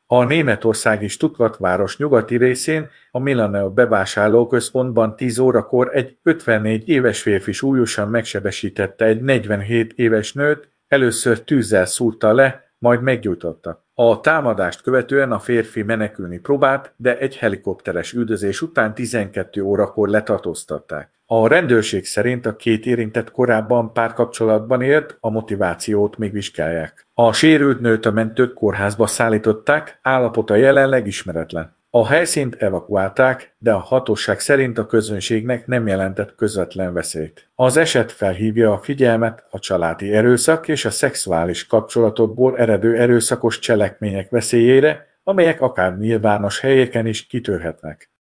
A németországi Stuttgart város nyugati részén, a Millennium bevásárlóközpontban 10 órakor egy 54 éves férfi súlyosan megsebesítette egy 47 éves nőt, először tűzzel szúrta le, majd meggyújtotta. A támadást követően a férfi menekülni próbált, de egy helikopteres üldözés után 12 órakor letartóztatták. A rendőrség szerint a két érintett korábban párkapcsolatban élt, a motivációt még vizsgálják. A sérült nőt a mentők kórházba szállították, állapota jelenleg ismeretlen. A helyszínt evakuálták, de a hatóság szerint a közönségnek nem jelentett közvetlen veszélyt. Az eset felhívja a figyelmet a családi erőszak és a szexuális kapcsolatokból eredő erőszakos cselekmények veszélyére, amelyek akár nyilvános helyeken is kitörhetnek.